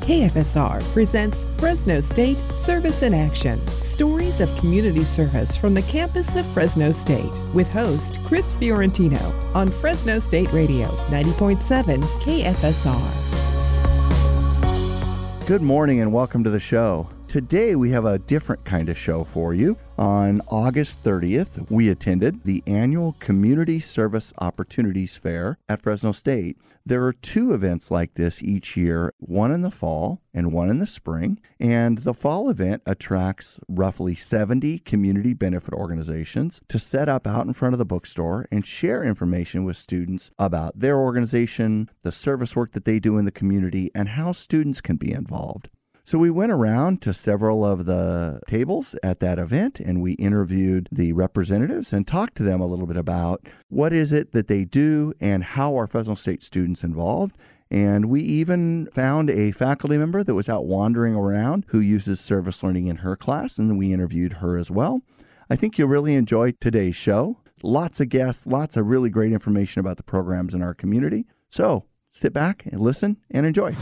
KFSR presents Fresno State Service in Action. Stories of community service from the campus of Fresno State with host Chris Fiorentino on Fresno State Radio 90.7 KFSR. Good morning and welcome to the show. Today we have a different kind of show for you. On August 30th, we attended the annual Community Service Opportunities Fair at Fresno State. There are two events like this each year, one in the fall and one in the spring. And the fall event attracts roughly 70 community benefit organizations to set up out in front of the bookstore and share information with students about their organization, the service work that they do in the community, and how students can be involved. So we went around to several of the tables at that event and we interviewed the representatives and talked to them a little bit about what is it that they do and how are Fresno State students involved. And we even found a faculty member that was out wandering around who uses service learning in her class, and we interviewed her as well. I think you'll really enjoy today's show. Lots of guests, lots of really great information about the programs in our community. So sit back and listen and enjoy.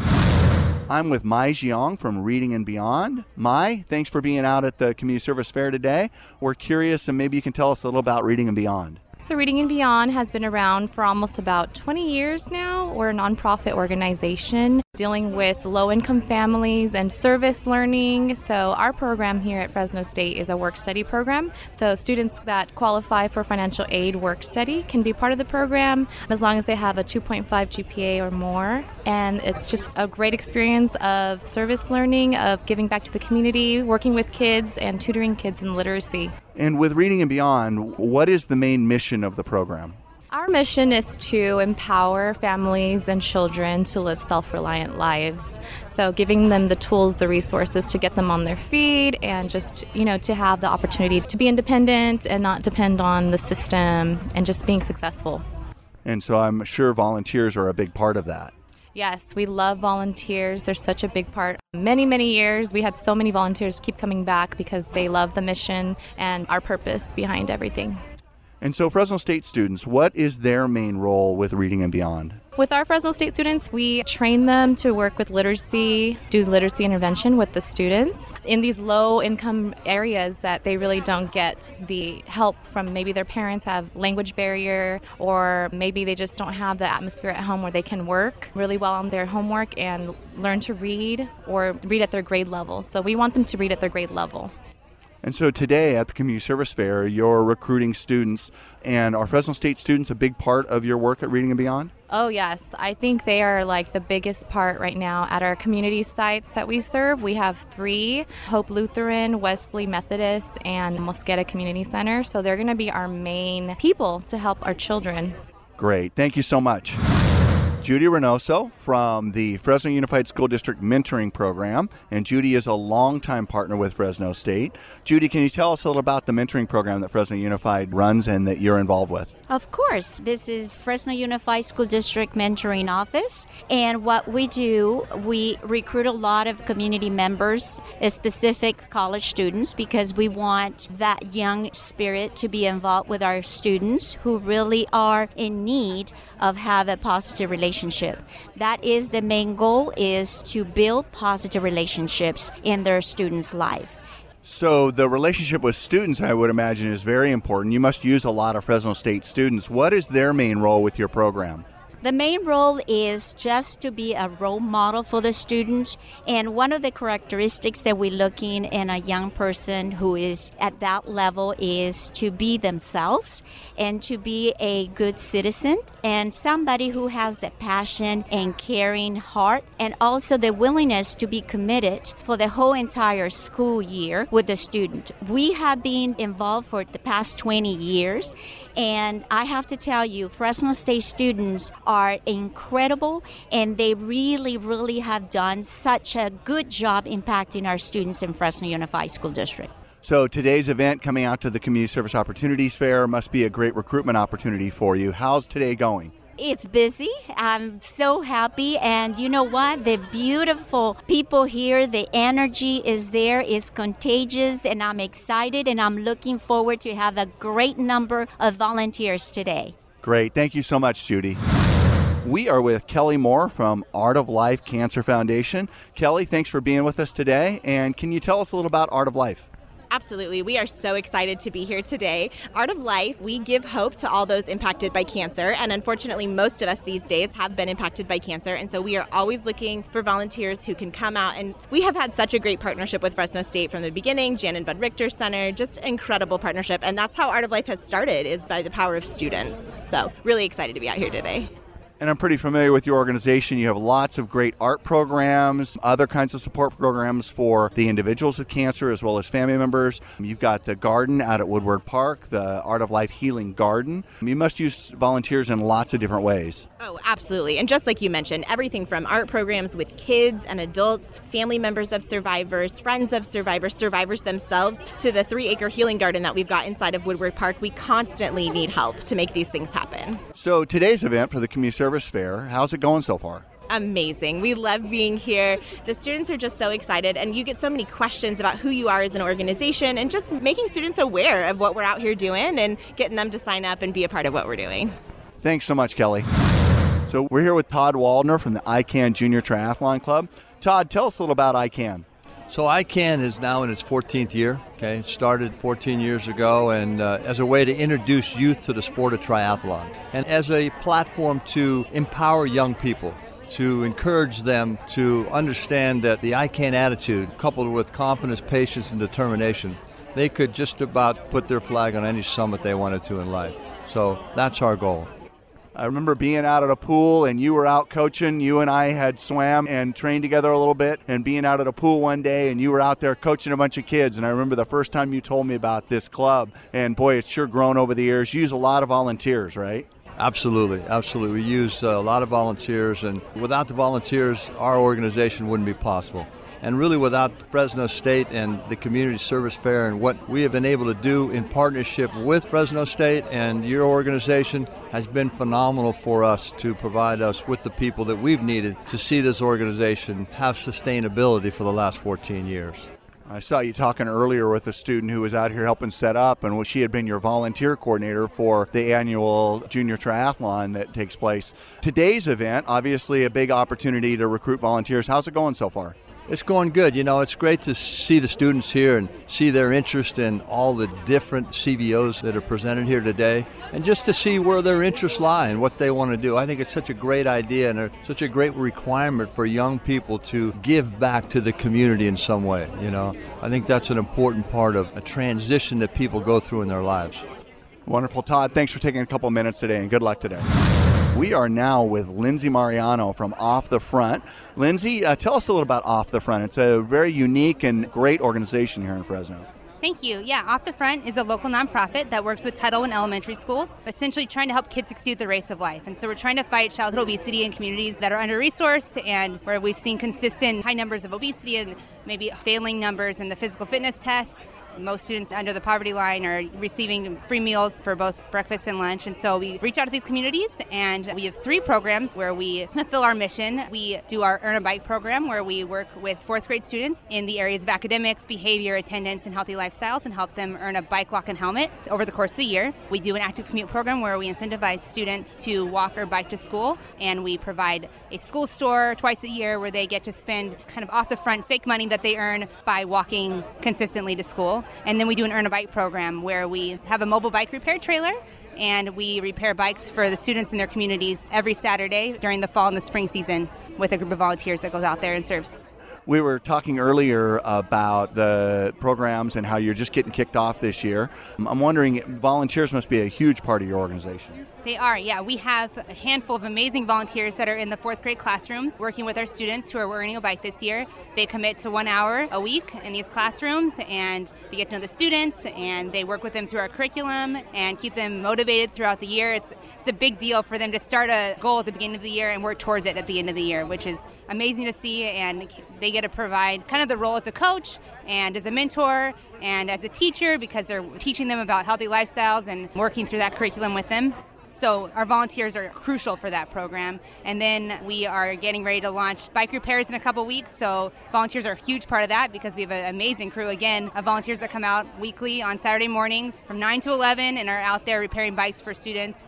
I'm with Mai Jiang from Reading and Beyond. Mai, thanks for being out at the Community Service Fair today. We're curious, and maybe you can tell us a little about Reading and Beyond. So Reading and Beyond has been around for almost about 20 years now. We're a nonprofit organization dealing with low-income families and service learning. So our program here at Fresno State is a work-study program. So students that qualify for financial aid work-study can be part of the program as long as they have a 2.5 GPA or more. And it's just a great experience of service learning, of giving back to the community, working with kids, and tutoring kids in literacy. And with Reading and Beyond, what is the main mission of the program? Our mission is to empower families and children to live self-reliant lives. So giving them the tools, the resources to get them on their feet and just, to have the opportunity to be independent and not depend on the system and just being successful. And so I'm sure volunteers are a big part of that. Yes, we love volunteers. They're such a big part. Many, many years, we had so many volunteers keep coming back because they love the mission and our purpose behind everything. And so Fresno State students, what is their main role with Reading and Beyond? With our Fresno State students, we train them to work with literacy, do literacy intervention with the students in these low-income areas that they really don't get the help from. Maybe their parents have language barrier, or maybe they just don't have the atmosphere at home where they can work really well on their homework and learn to read or read at their grade level. So we want them to read at their grade level. And so today at the Community Service Fair, you're recruiting students, and are Fresno State students a big part of your work at Reading and Beyond? Oh yes, I think they are like the biggest part right now at our community sites that we serve. We have 3, Hope Lutheran, Wesley Methodist, and Mosqueda Community Center. So they're going to be our main people to help our children. Great, thank you so much. Judy Reynoso from the Fresno Unified School District Mentoring Program, and Judy is a longtime partner with Fresno State. Judy, can you tell us a little about the mentoring program that Fresno Unified runs and that you're involved with? Of course. This is Fresno Unified School District Mentoring Office, and what we do, we recruit a lot of community members, specific college students, because we want that young spirit to be involved with our students who really are in need of have a positive relationship. That is the main goal, is to build positive relationships in their students' life. So the relationship with students, I would imagine, is very important. You must use a lot of Fresno State students. What is their main role with your program? The main role is just to be a role model for the students. And one of the characteristics that we're looking in a young person who is at that level is to be themselves and to be a good citizen and somebody who has the passion and caring heart and also the willingness to be committed for the whole entire school year with the student. We have been involved for the past 20 years, and I have to tell you, Fresno State students are incredible, and they really have done such a good job impacting our students in Fresno Unified School District. So today's event, coming out to the Community Service Opportunities Fair, must be a great recruitment opportunity for you. How's today going? It's busy. I'm so happy. And you know what? The beautiful people here, the energy is there, is contagious, and I'm excited, and I'm looking forward to have a great number of volunteers today. Great. Thank you so much, Judy. We are with Kelly Moore from Art of Life Cancer Foundation. Kelly, thanks for being with us today. And can you tell us a little about Art of Life? Absolutely. We are so excited to be here today. Art of Life, we give hope to all those impacted by cancer. And unfortunately, most of us these days have been impacted by cancer. And so we are always looking for volunteers who can come out. And we have had such a great partnership with Fresno State from the beginning, Jan and Bud Richter Center, just incredible partnership. And that's how Art of Life has started, is by the power of students. So really excited to be out here today. And I'm pretty familiar with your organization. You have lots of great art programs, other kinds of support programs for the individuals with cancer as well as family members. You've got the garden out at Woodward Park, the Art of Life Healing Garden. You must use volunteers in lots of different ways. Oh, absolutely. And just like you mentioned, everything from art programs with kids and adults, family members of survivors, friends of survivors, survivors themselves, to the 3-acre healing garden that we've got inside of Woodward Park. We constantly need help to make these things happen. So today's event for the Community Service Fair, how's it going so far? Amazing. We love being here. The students are just so excited, and you get so many questions about who you are as an organization and just making students aware of what we're out here doing and getting them to sign up and be a part of what we're doing. Thanks so much, Kelly. So we're here with Todd Waldner from the ICANN Junior Triathlon Club. Todd, tell us a little about ICANN. So ICANN is now in its 14th year. It started 14 years ago, and as a way to introduce youth to the sport of triathlon, and as a platform to empower young people, to encourage them to understand that the ICANN attitude, coupled with confidence, patience, and determination, they could just about put their flag on any summit they wanted to in life. So that's our goal. I remember being out at a pool and you were out coaching. You and I had swam and trained together a little bit, and being out at a pool one day and you were out there coaching a bunch of kids. And I remember the first time you told me about this club, and boy, it's sure grown over the years. You use a lot of volunteers, right? Absolutely, absolutely. We use a lot of volunteers, and without the volunteers, our organization wouldn't be possible. And really without Fresno State and the Community Service Fair and what we have been able to do in partnership with Fresno State and your organization has been phenomenal for us to provide us with the people that we've needed to see this organization have sustainability for the last 14 years. I saw you talking earlier with a student who was out here helping set up, and she had been your volunteer coordinator for the annual junior triathlon that takes place. Today's event, obviously a big opportunity to recruit volunteers. How's it going so far? It's going good. You know, it's great to see the students here and see their interest in all the different CBOs that are presented here today, and just to see where their interests lie and what they want to do. I think it's such a great idea and such a great requirement for young people to give back to the community in some way. You know, I think that's an important part of a transition that people go through in their lives. Wonderful. Todd, thanks for taking a couple minutes today, and good luck today. We are now with Lindsay Mariano from Off the Front. Lindsay, tell us a little about Off the Front. It's a very unique and great organization here in Fresno. Thank you. Yeah, Off the Front is a local nonprofit that works with Title I elementary schools, essentially trying to help kids succeed the race of life. And so we're trying to fight childhood obesity in communities that are under-resourced and where we've seen consistent high numbers of obesity and maybe failing numbers in the physical fitness tests. Most students under the poverty line are receiving free meals for both breakfast and lunch. And so we reach out to these communities, and we have 3 programs where we fulfill our mission. We do our Earn a Bike program, where we work with 4th grade students in the areas of academics, behavior, attendance, and healthy lifestyles, and help them earn a bike, lock, and helmet over the course of the year. We do an active commute program where we incentivize students to walk or bike to school, and we provide a school store twice a year where they get to spend kind of off the front fake money that they earn by walking consistently to school. And then we do an Earn a Bike program where we have a mobile bike repair trailer, and we repair bikes for the students in their communities every Saturday during the fall and the spring season with a group of volunteers that goes out there and serves. We were talking earlier about the programs and how you're just getting kicked off this year. I'm wondering, volunteers must be a huge part of your organization. They are, yeah. We have a handful of amazing volunteers that are in the 4th grade classrooms working with our students who are earning a bike this year. They commit to 1 hour a week in these classrooms, and they get to know the students, and they work with them through our curriculum and keep them motivated throughout the year. It's a big deal for them to start a goal at the beginning of the year and work towards it at the end of the year, which is amazing to see. And they get to provide kind of the role as a coach and as a mentor and as a teacher, because they're teaching them about healthy lifestyles and working through that curriculum with them. So our volunteers are crucial for that program. And then we are getting ready to launch bike repairs in a couple weeks. So volunteers are a huge part of that, because we have an amazing crew, again, of volunteers that come out weekly on Saturday mornings from 9 to 11 and are out there repairing bikes for students.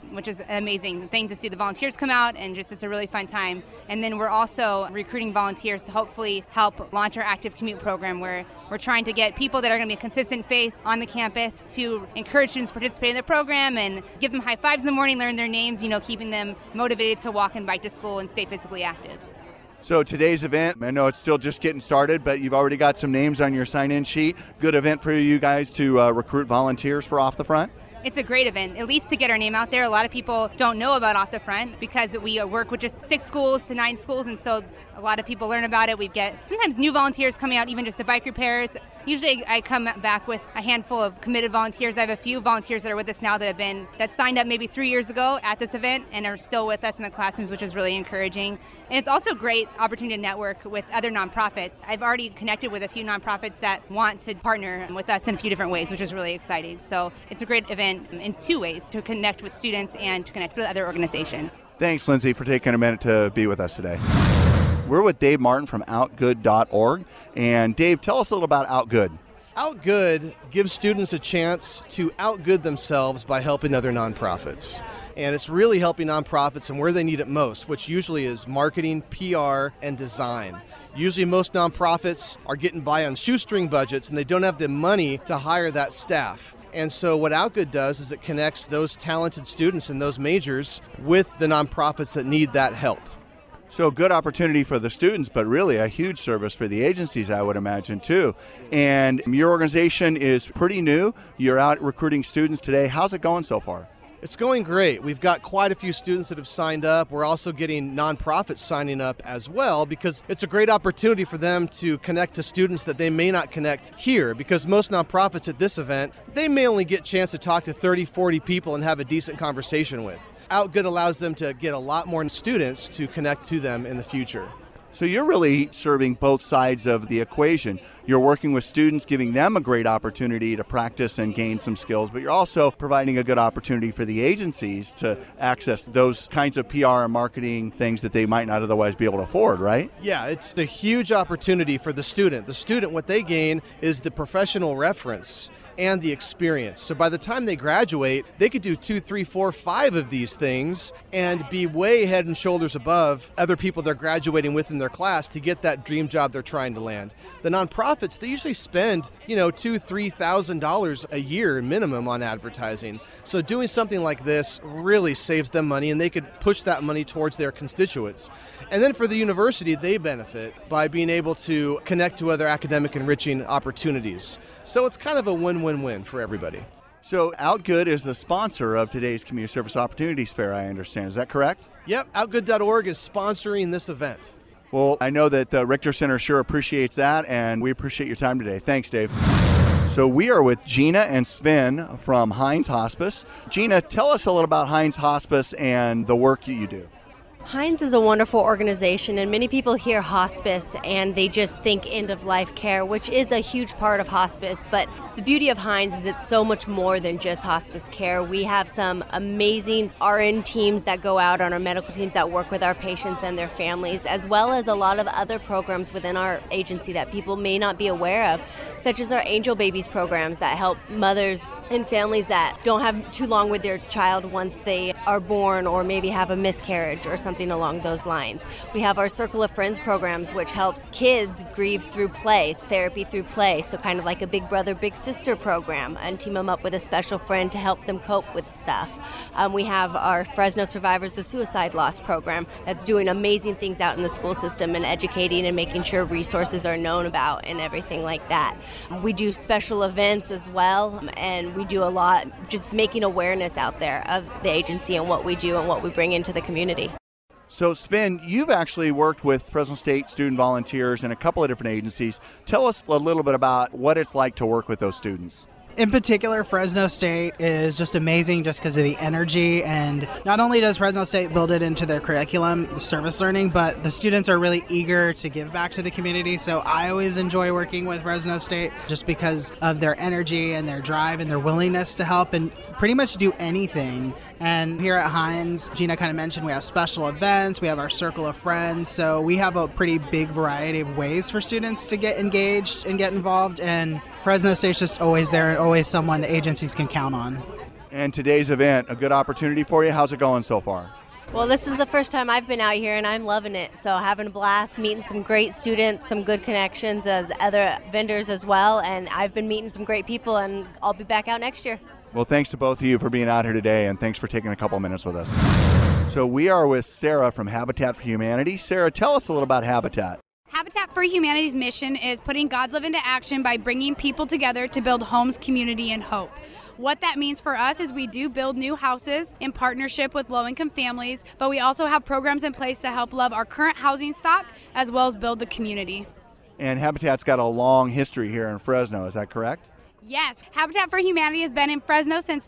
which is an amazing thing to see the volunteers come out, and just it's a really fun time. And then we're also recruiting volunteers to hopefully help launch our Active Commute program, where we're trying to get people that are going to be a consistent face on the campus to encourage students to participate in the program and give them high fives in the morning, learn their names, keeping them motivated to walk and bike to school and stay physically active. So today's event, I know it's still just getting started, but you've already got some names on your sign-in sheet. Good event for you guys to recruit volunteers for Off the Front? It's a great event, at least to get our name out there. A lot of people don't know about Off the Front because we work with just 6 schools to 9 schools, and so a lot of people learn about it. We get sometimes new volunteers coming out even just to bike repairs. Usually I come back with a handful of committed volunteers. I have a few volunteers that are with us now that signed up maybe 3 years ago at this event and are still with us in the classrooms, which is really encouraging. And it's also a great opportunity to network with other nonprofits. I've already connected with a few nonprofits that want to partner with us in a few different ways, which is really exciting. So it's a great event in 2 ways, to connect with students and to connect with other organizations. Thanks, Lindsay, for taking a minute to be with us today. We're with Dave Martin from outgood.org. And Dave, tell us a little about Outgood. Outgood gives students a chance to outgood themselves by helping other nonprofits. And it's really helping nonprofits and where they need it most, which usually is marketing, PR, and design. Usually most nonprofits are getting by on shoestring budgets and they don't have the money to hire that staff. And so what Outgood does is it connects those talented students in those majors with the nonprofits that need that help. So good opportunity for the students, but really a huge service for the agencies, I would imagine, too. And your organization is pretty new. You're out recruiting students today. How's it going so far? It's going great. We've got quite a few students that have signed up. We're also getting nonprofits signing up as well because it's a great opportunity for them to connect to students that they may not connect here, because most nonprofits at this event, they may only get a chance to talk to 30, 40 people and have a decent conversation with. Outgood allows them to get a lot more students to connect to them in the future. So you're really serving both sides of the equation. You're working with students, giving them a great opportunity to practice and gain some skills, but you're also providing a good opportunity for the agencies to access those kinds of PR and marketing things that they might not otherwise be able to afford, right? Yeah, it's a huge opportunity for the student. The student, what they gain is the professional reference and the experience. So by the time they graduate, they could do 2, 3, 4, 5 of these things and be way head and shoulders above other people they're graduating with in their class to get that dream job they're trying to land. The nonprofits, they usually spend, $2,000, $3,000 a year minimum on advertising. So doing something like this really saves them money, and they could push that money towards their constituents. And then for the university, they benefit by being able to connect to other academic enriching opportunities. So it's kind of a win-win-win for everybody. So Outgood is the sponsor of today's Community Service Opportunities Fair, I understand. Is that correct? Yep, Outgood.org is sponsoring this event. Well, I know that the Richter Center sure appreciates that, and we appreciate your time today. Thanks, Dave. So we are with Gina and Sven from Hines Hospice. Gina, tell us a little about Hines Hospice and the work you do. Hines is a wonderful organization, and many people hear hospice and they just think end-of-life care, which is a huge part of hospice. But the beauty of Hines is it's so much more than just hospice care. We have some amazing RN teams that go out on our medical teams that work with our patients and their families, as well as a lot of other programs within our agency that people may not be aware of, such as our Angel Babies programs that help mothers and families that don't have too long with their child once they are born or maybe have a miscarriage or something along those lines. We have our Circle of Friends programs, which helps kids grieve through play, therapy through play, so kind of like a big brother, big sister program, and team them up with a special friend to help them cope with stuff. We have our Fresno Survivors of Suicide Loss program that's doing amazing things out in the school system and educating and making sure resources are known about and everything like that. We do special events as well, and we do a lot just making awareness out there of the agency and what we do and what we bring into the community. So Sven, you've actually worked with Fresno State student volunteers in a couple of different agencies. Tell us a little bit about what it's like to work with those students. In particular, Fresno State is just amazing just because of the energy, and not only does Fresno State build it into their curriculum, the service learning, but the students are really eager to give back to the community. So I always enjoy working with Fresno State just because of their energy and their drive and their willingness to help and pretty much do anything. And here at Hines, Gina kind of mentioned we have special events, we have our Circle of Friends, so we have a pretty big variety of ways for students to get engaged and get involved, and Fresno State's just always there and always someone the agencies can count on. And today's event, a good opportunity for you. How's it going so far? Well, this is the first time I've been out here, and I'm loving it. So having a blast, meeting some great students, some good connections as other vendors as well, and I've been meeting some great people, and I'll be back out next year. Well, thanks to both of you for being out here today, and thanks for taking a couple minutes with us. So we are with Sarah from Habitat for Humanity. Sarah, tell us a little about Habitat. Habitat for Humanity's mission is putting God's love into action by bringing people together to build homes, community, and hope. What that means for us is we do build new houses in partnership with low-income families, but we also have programs in place to help love our current housing stock as well as build the community. And Habitat's got a long history here in Fresno, is that correct? Yes, Habitat for Humanity has been in Fresno since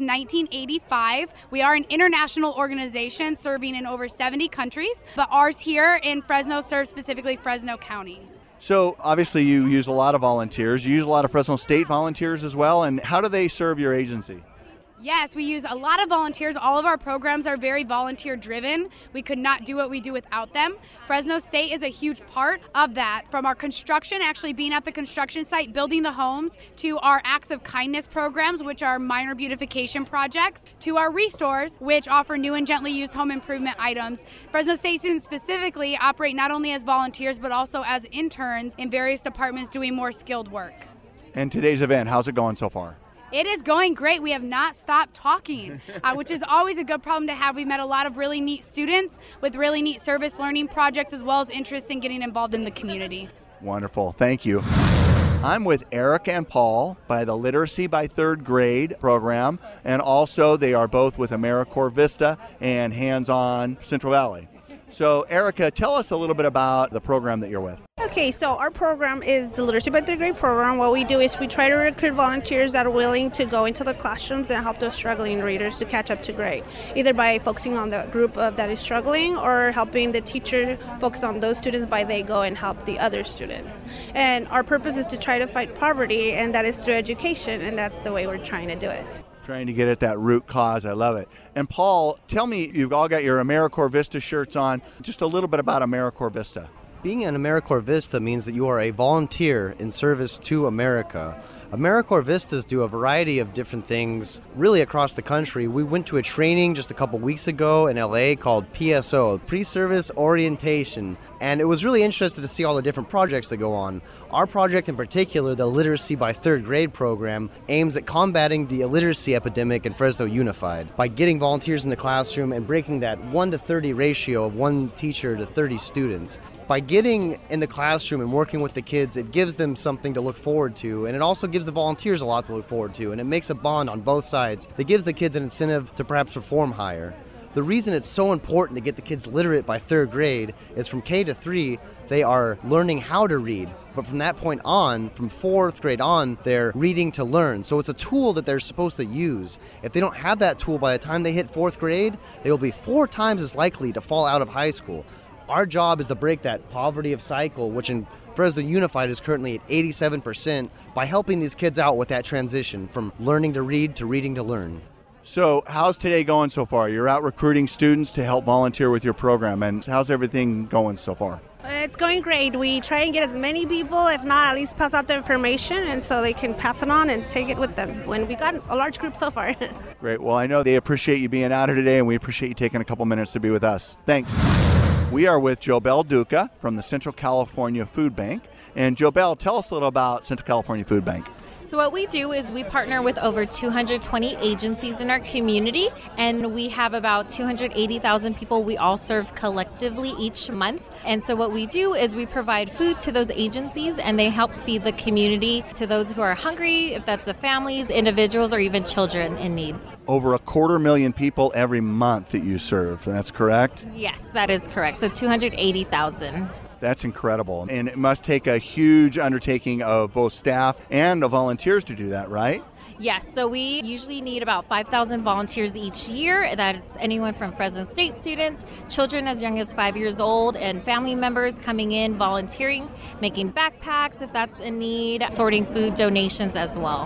1985. We are an international organization serving in over 70 countries, but ours here in Fresno serves specifically Fresno County. So obviously you use a lot of volunteers. You use a lot of Fresno State volunteers as well. And how do they serve your agency? Yes, we use a lot of volunteers. All of our programs are very volunteer driven. We could not do what we do without them. Fresno State is a huge part of that, from our construction, actually being at the construction site, building the homes, to our acts of kindness programs, which are minor beautification projects, to our restores, which offer new and gently used home improvement items. Fresno State students specifically operate not only as volunteers, but also as interns in various departments doing more skilled work. And today's event, how's it going so far? It is going great. We have not stopped talking, which is always a good problem to have. We've met a lot of really neat students with really neat service learning projects, as well as interest in getting involved in the community. Wonderful. Thank you. I'm with Eric and Paul by the Literacy by Third Grade program, and also they are both with AmeriCorps Vista and Hands On Central Valley. So Erica, tell us a little bit about the program that you're with. Okay, so our program is the Literacy by Third Grade program. What we do is we try to recruit volunteers that are willing to go into the classrooms and help those struggling readers to catch up to grade, either by focusing on the group that is struggling or helping the teacher focus on those students by they go and help the other students. And our purpose is to try to fight poverty, and that is through education, and that's the way we're trying to do it. Trying to get at that root cause. I love it. And Paul, tell me, you've all got your AmeriCorps Vista shirts on. Just a little bit about AmeriCorps Vista. Being an AmeriCorps Vista means that you are a volunteer in service to America. AmeriCorps Vistas do a variety of different things really across the country. We went to a training just a couple weeks ago in LA called PSO, Pre-Service Orientation, and it was really interesting to see all the different projects that go on. Our project in particular, the Literacy by Third Grade program, aims at combating the illiteracy epidemic in Fresno Unified by getting volunteers in the classroom and breaking that 1-to-30 ratio of one teacher to 30 students. By getting in the classroom and working with the kids, it gives them something to look forward to, and it also gives the volunteers a lot to look forward to, and it makes a bond on both sides that gives the kids an incentive to perhaps perform higher. The reason it's so important to get the kids literate by third grade is from K to 3, they are learning how to read. But from that point on, from 4th grade on, they're reading to learn. So it's a tool that they're supposed to use. If they don't have that tool by the time they hit 4th grade, they will be 4 times as likely to fall out of high school. Our job is to break that poverty of cycle, which in Fresno Unified is currently at 87%, by helping these kids out with that transition from learning to read to reading to learn. So how's today going so far? You're out recruiting students to help volunteer with your program, and how's everything going so far? It's going great. We try and get as many people, if not at least pass out the information, and so they can pass it on and take it with them. When we got a large group so far. Great. Well, I know they appreciate you being out here today, and we appreciate you taking a couple minutes to be with us. Thanks. We are with Jobel Duca from the Central California Food Bank. And Jobel, tell us a little about Central California Food Bank. So what we do is we partner with over 220 agencies in our community, and we have about 280,000 people we all serve collectively each month. And so what we do is we provide food to those agencies, and they help feed the community to those who are hungry, if that's the families, individuals, or even children in need. Over 250,000 people every month that you serve, that's correct? Yes, that is correct. So 280,000. That's incredible. And it must take a huge undertaking of both staff and of volunteers to do that, right? Yes, so we usually need about 5,000 volunteers each year. That's anyone from Fresno State students, children as young as 5 years old, and family members coming in, volunteering, making backpacks if that's a need, sorting food donations as well.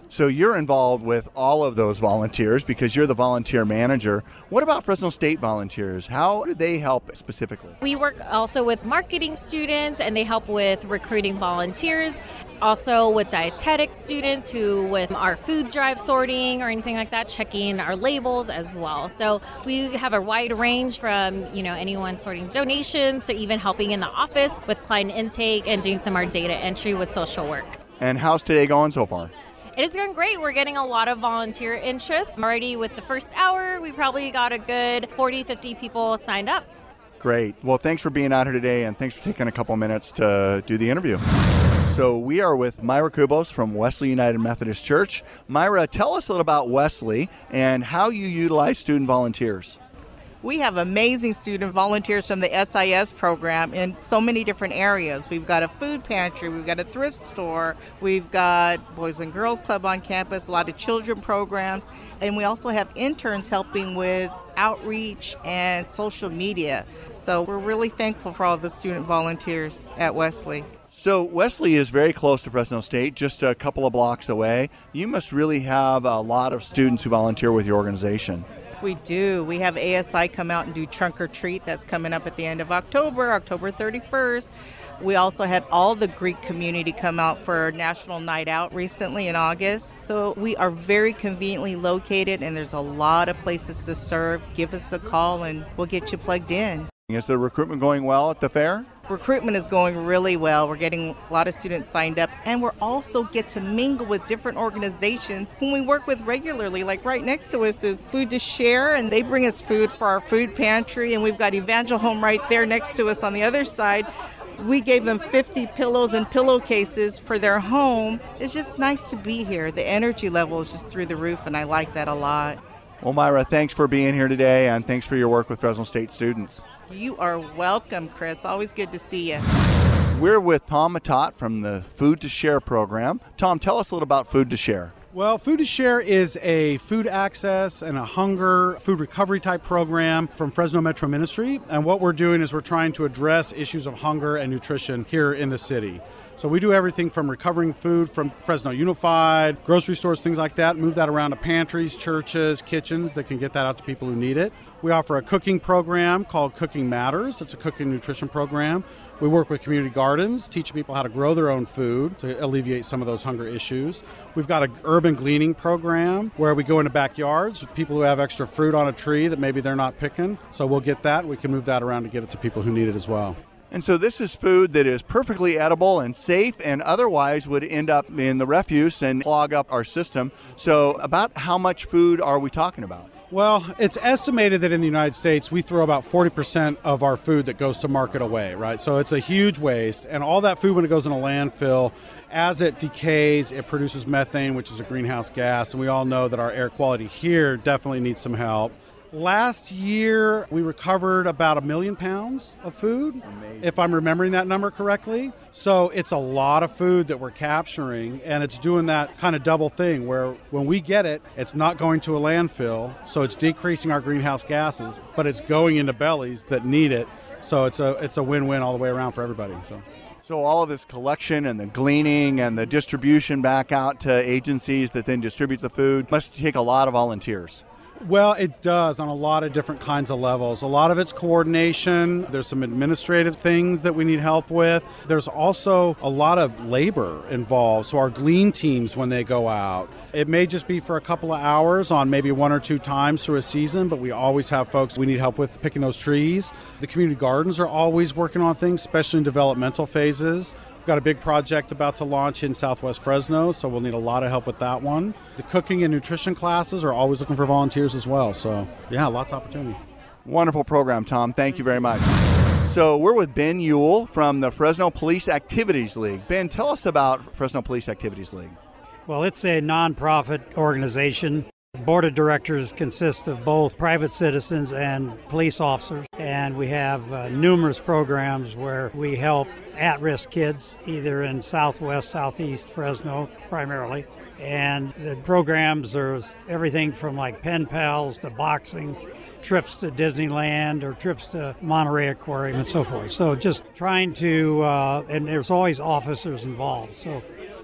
So you're involved with all of those volunteers because you're the volunteer manager. What about Fresno State volunteers? How do they help specifically? We work also with marketing students, and they help with recruiting volunteers. Also with dietetic students who with our food drive sorting or anything like that, checking our labels as well. So we have a wide range from, anyone sorting donations to even helping in the office with client intake and doing some of our data entry with social work. And how's today going so far? It is going great. We're getting a lot of volunteer interest. Already with the first hour, we probably got a good 40, 50 people signed up. Great. Well, thanks for being out here today, and thanks for taking a couple minutes to do the interview. So we are with Myra Kubos from Wesley United Methodist Church. Myra, tell us a little about Wesley and how you utilize student volunteers. We have amazing student volunteers from the SIS program in so many different areas. We've got a food pantry, we've got a thrift store, we've got Boys and Girls Club on campus, a lot of children programs, and we also have interns helping with outreach and social media. So we're really thankful for all the student volunteers at Wesley. So Wesley is very close to Fresno State, just a couple of blocks away. You must really have a lot of students who volunteer with your organization. We do. We have ASI come out and do Trunk or Treat. That's coming up at the end of October 31st. We also had all the Greek community come out for National Night Out recently in August. So we are very conveniently located, and there's a lot of places to serve. Give us a call and we'll get you plugged in. Is the recruitment going well at the fair? Recruitment is going really well. We're getting a lot of students signed up, and we're also get to mingle with different organizations whom we work with regularly. Like right next to us is Food to Share, and they bring us food for our food pantry, and we've got Evangel Home right there next to us on the other side. We gave them 50 pillows and pillowcases for their home. It's just nice to be here. The energy level is just through the roof, and I like that a lot. Well, Myra, thanks for being here today, and thanks for your work with Fresno State students. You are welcome, Chris. Always good to see you. We're with Tom Matot from the Food to Share program. Tom, tell us a little about Food to Share. Well, Food to Share is a food access and a hunger food recovery type program from Fresno Metro Ministry. And what we're doing is we're trying to address issues of hunger and nutrition here in the city. So we do everything from recovering food from Fresno Unified, grocery stores, things like that, move that around to pantries, churches, kitchens that can get that out to people who need it. We offer a cooking program called Cooking Matters. It's a cooking nutrition program. We work with community gardens, teaching people how to grow their own food to alleviate some of those hunger issues. We've got an urban gleaning program where we go into backyards with people who have extra fruit on a tree that maybe they're not picking. So we'll get that. We can move that around to get it to people who need it as well. And so this is food that is perfectly edible and safe and otherwise would end up in the refuse and clog up our system. So about how much food are we talking about? Well, it's estimated that in the United States, we throw about 40% of our food that goes to market away, right? So it's a huge waste. And all that food, when it goes in a landfill, as it decays, it produces methane, which is a greenhouse gas. And we all know that our air quality here definitely needs some help. Last year, we recovered about 1 million pounds of food, if I'm remembering that number correctly. So it's a lot of food that we're capturing, and it's doing that kind of double thing where when we get it, it's not going to a landfill, so it's decreasing our greenhouse gases, but it's going into bellies that need it. So it's a win-win all the way around for everybody. So all of this collection and the gleaning and the distribution back out to agencies that then distribute the food must take a lot of volunteers. Well, it does on a lot of different kinds of levels. A lot of it's coordination. There's some administrative things that we need help with. There's also a lot of labor involved. So our glean teams, when they go out, it may just be for a couple of hours on maybe 1 or 2 times through a season, but we always have folks we need help with picking those trees. The community gardens are always working on things, especially in developmental phases. We've got a big project about to launch in Southwest Fresno, so we'll need a lot of help with that one. The cooking and nutrition classes are always looking for volunteers as well. So, yeah, lots of opportunity. Wonderful program, Tom. Thank you very much. So we're with Ben Ewell from the Fresno Police Activities League. Ben, tell us about Fresno Police Activities League. Well, it's a nonprofit organization. The board of directors consists of both private citizens and police officers, and we have numerous programs where we help at-risk kids, either in Southwest, Southeast Fresno primarily. And the programs, there's everything from like pen pals to boxing, trips to Disneyland or trips to Monterey Aquarium and so forth. So just trying to, and there's always officers involved. So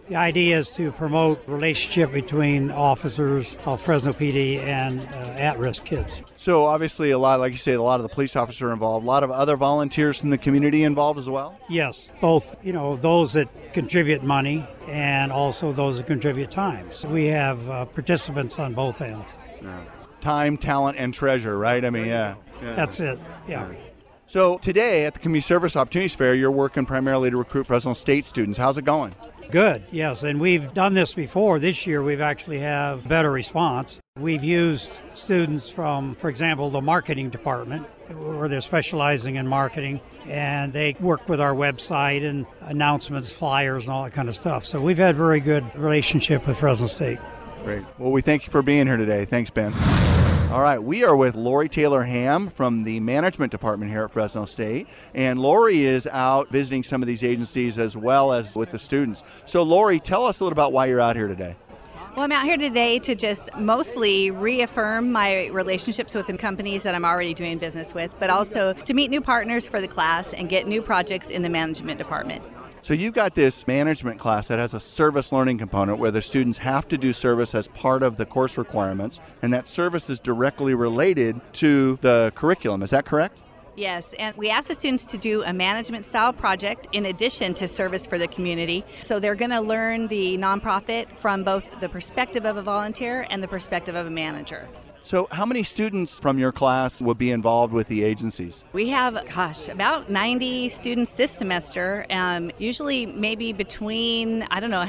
The idea is to promote relationship between officers of Fresno PD and at-risk kids. So obviously a lot, like you say, a lot of the police officers are involved, a lot of other volunteers from the community involved as well? Yes, both, those that contribute money and also those that contribute time. So we have participants on both ends. Yeah. Time, talent, and treasure, right? I mean, yeah. That's it, yeah. So today at the Community Service Opportunities Fair, you're working primarily to recruit Fresno State students. How's it going? Good, yes, and we've done this before. This year we've actually have better response. We've used students from, for example, the marketing department, where they're specializing in marketing, and they work with our website and announcements, flyers, and all that kind of stuff. So we've had very good relationship with Fresno State. Great. Well, we thank you for being here today. Thanks, Ben. All right, we are with Lori Taylor Ham from the management department here at Fresno State, and Lori is out visiting some of these agencies as well as with the students. So Lori, tell us a little about why you're out here today. Well, I'm out here today to just mostly reaffirm my relationships with the companies that I'm already doing business with, but also to meet new partners for the class and get new projects in the management department. So you've got this management class that has a service learning component where the students have to do service as part of the course requirements, and that service is directly related to the curriculum. Is that correct? Yes, and we asked the students to do a management style project in addition to service for the community. So they're going to learn the nonprofit from both the perspective of a volunteer and the perspective of a manager. So how many students from your class will be involved with the agencies? We have, about 90 students this semester, usually maybe between,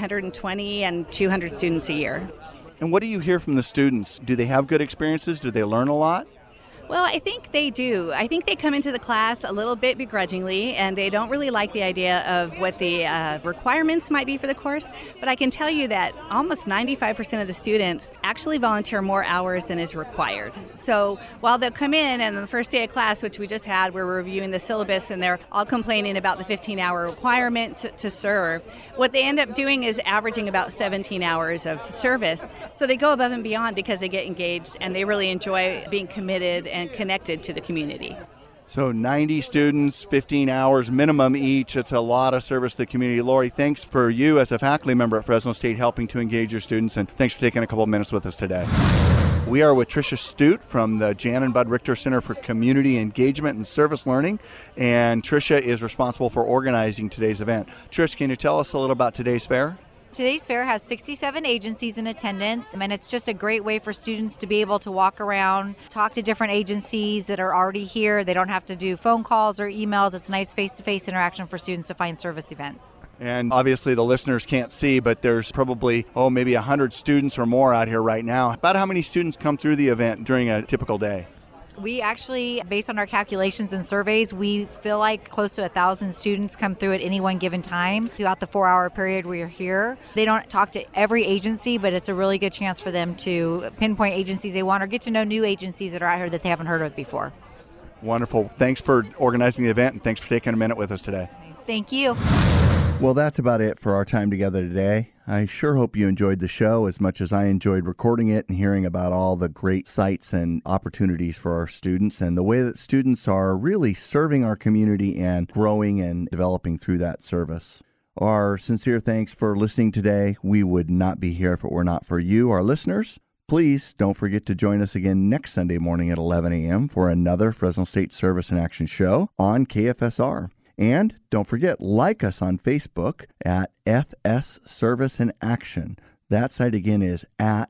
120 and 200 students a year. And what do you hear from the students? Do they have good experiences? Do they learn a lot? Well, I think they do. I think they come into the class a little bit begrudgingly, and they don't really like the idea of what the requirements might be for the course. But I can tell you that almost 95% of the students actually volunteer more hours than is required. So while they'll come in, and on the first day of class, which we just had, where we're reviewing the syllabus, and they're all complaining about the 15-hour requirement to serve, what they end up doing is averaging about 17 hours of service. So they go above and beyond because they get engaged, and they really enjoy being committed and connected to the community. So 90 students, 15 hours minimum each. It's a lot of service to the community. Lori, thanks for you as a faculty member at Fresno State helping to engage your students, and thanks for taking a couple of minutes with us today. We are with Tricia Stute from the Jan and Bud Richter Center for Community Engagement and Service Learning, and Tricia is responsible for organizing today's event. Trish, can you tell us a little about today's fair? Today's fair has 67 agencies in attendance, and it's just a great way for students to be able to walk around, talk to different agencies that are already here. They don't have to do phone calls or emails. It's a nice face-to-face interaction for students to find service events. And obviously the listeners can't see, but there's probably, maybe 100 students or more out here right now. About how many students come through the event during a typical day? We actually, based on our calculations and surveys, we feel like close to 1,000 students come through at any one given time throughout the 4-hour period we are here. They don't talk to every agency, but it's a really good chance for them to pinpoint agencies they want or get to know new agencies that are out here that they haven't heard of before. Wonderful. Thanks for organizing the event, and thanks for taking a minute with us today. Thank you. Well, that's about it for our time together today. I sure hope you enjoyed the show as much as I enjoyed recording it and hearing about all the great sites and opportunities for our students and the way that students are really serving our community and growing and developing through that service. Our sincere thanks for listening today. We would not be here if it were not for you, our listeners. Please don't forget to join us again next Sunday morning at 11 a.m. for another Fresno State Service in Action show on KFSR. And don't forget, like us on Facebook at FS Service in Action. That site again is at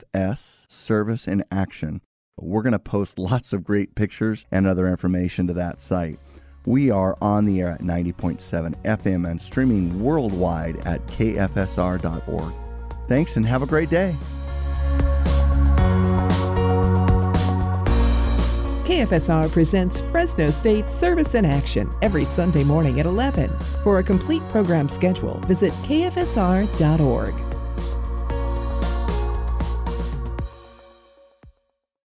FS Service in Action. We're going to post lots of great pictures and other information to that site. We are on the air at 90.7 FM and streaming worldwide at kfsr.org. Thanks and have a great day. KFSR presents Fresno State Service in Action every Sunday morning at 11. For a complete program schedule, visit kfsr.org.